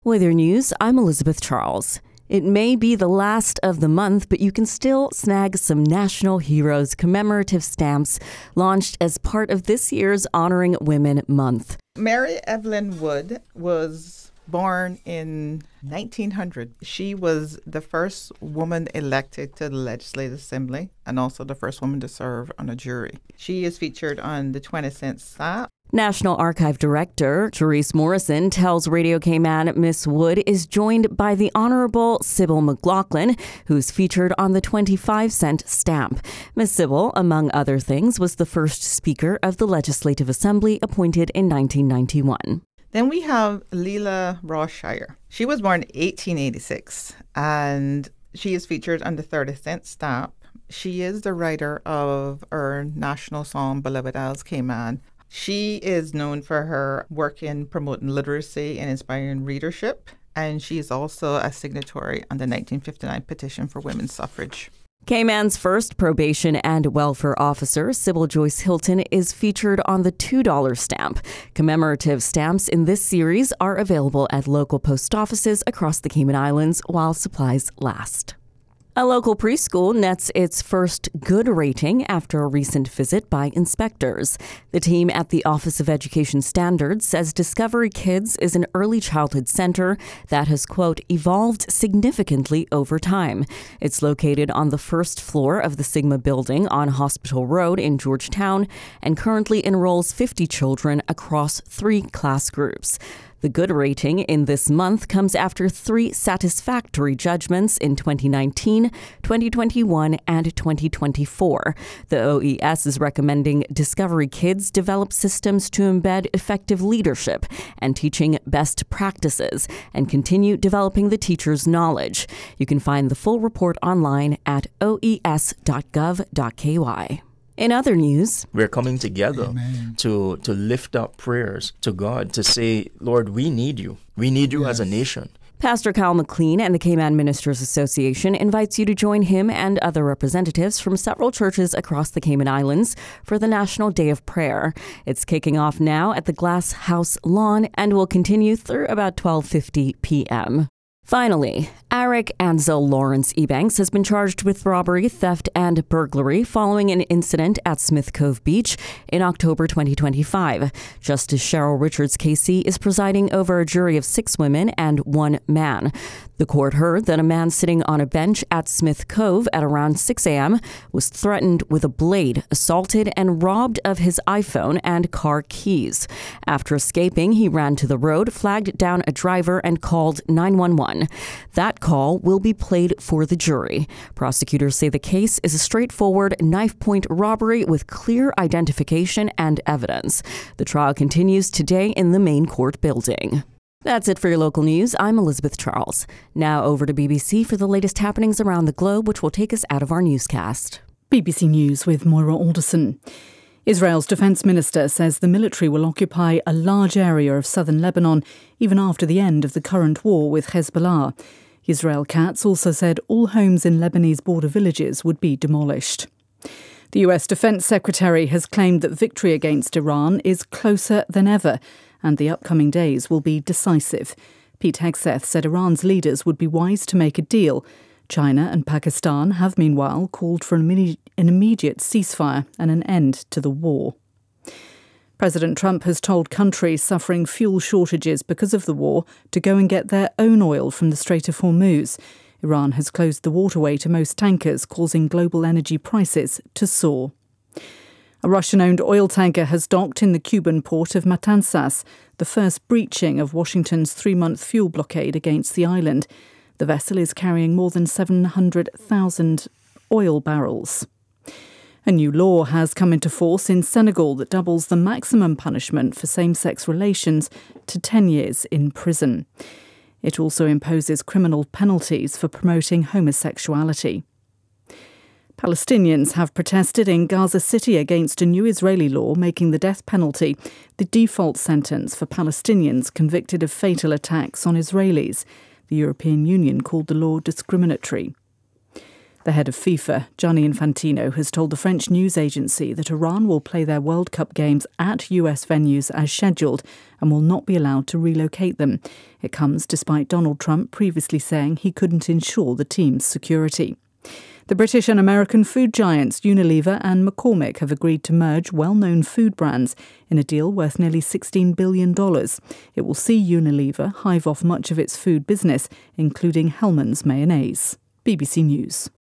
With your news, I'm Elizabeth Charles. It may be the last of the month, but you can still snag some National Heroes commemorative stamps launched as part of this year's Honoring Women Month. Mary Evelyn Wood was born in 1900. She was the first woman elected to the Legislative Assembly and also the first woman to serve on a jury. She is featured on the 20-cent stamp. National Archive Director Therese Morrison tells Radio Cayman Miss Wood is joined by the Honorable Sybil McLaughlin, who's featured on the 25-cent stamp. Miss Sybil, among other things, was the first Speaker of the Legislative Assembly appointed in 1991. Then we have Leela Rothshire. She was born in 1886, and she is featured on the 30-cent stamp. She is the writer of our national song, Beloved Isles Cayman. She is known for her work in promoting literacy and inspiring readership, and she is also a signatory on the 1959 petition for women's suffrage. Cayman's first probation and welfare officer, Sybil Joyce Hilton, is featured on the $2 stamp. Commemorative stamps in this series are available at local post offices across the Cayman Islands while supplies last. A local preschool nets its first good rating after a recent visit by inspectors. The team at the Office of Education Standards says Discovery Kids is an early childhood center that has, quote, evolved significantly over time. It's located on the first floor of the Sigma building on Hospital Road in Georgetown and currently enrolls 50 children across 3 class groups. The good rating in this month comes after 3 satisfactory judgments in 2019, 2021, and 2024. The OES is recommending Discovery Kids develop systems to embed effective leadership and teaching best practices and continue developing the teacher's knowledge. You can find the full report online at oes.gov.ky. In other news, we're coming together to lift up prayers to God, to say, Lord, we need you. We need you as a nation. Pastor Kyle McLean and the Cayman Ministers Association invites you to join him and other representatives from several churches across the Cayman Islands for the National Day of Prayer. It's kicking off now at the Glass House Lawn and will continue through about 12:50 p.m. Finally, Eric Ansel Lawrence Ebanks has been charged with robbery, theft, and burglary following an incident at Smith Cove Beach in October 2025. Justice Cheryl Richards KC is presiding over a jury of 6 women and 1 man. The court heard that a man sitting on a bench at Smith Cove at around 6 a.m. was threatened with a blade, assaulted, and robbed of his iPhone and car keys. After escaping, he ran to the road, flagged down a driver, and called 911. That call will be played for the jury. Prosecutors say the case is a straightforward knife-point robbery with clear identification and evidence. The trial continues today in the main court building. That's it for your local news. I'm Elizabeth Charles. Now over to BBC for the latest happenings around the globe, which will take us out of our newscast. BBC News with Moira Alderson. Israel's defence minister says the military will occupy a large area of southern Lebanon even after the end of the current war with Hezbollah. Israel Katz also said all homes in Lebanese border villages would be demolished. The US Defence Secretary has claimed that victory against Iran is closer than ever, and the upcoming days will be decisive. Pete Hegseth said Iran's leaders would be wise to make a deal. China and Pakistan have meanwhile called for an immediate ceasefire and an end to the war. President Trump has told countries suffering fuel shortages because of the war to go and get their own oil from the Strait of Hormuz. Iran has closed the waterway to most tankers, causing global energy prices to soar. A Russian-owned oil tanker has docked in the Cuban port of Matanzas, the first breaching of Washington's 3-month fuel blockade against the island. The vessel is carrying more than 700,000 oil barrels. A new law has come into force in Senegal that doubles the maximum punishment for same-sex relations to 10 years in prison. It also imposes criminal penalties for promoting homosexuality. Palestinians have protested in Gaza City against a new Israeli law making the death penalty the default sentence for Palestinians convicted of fatal attacks on Israelis. The European Union called the law discriminatory. The head of FIFA, Gianni Infantino, has told the French news agency that Iran will play their World Cup games at US venues as scheduled and will not be allowed to relocate them. It comes despite Donald Trump previously saying he couldn't ensure the team's security. The British and American food giants Unilever and McCormick have agreed to merge well-known food brands in a deal worth nearly $16 billion. It will see Unilever hive off much of its food business, including Hellmann's mayonnaise. BBC News.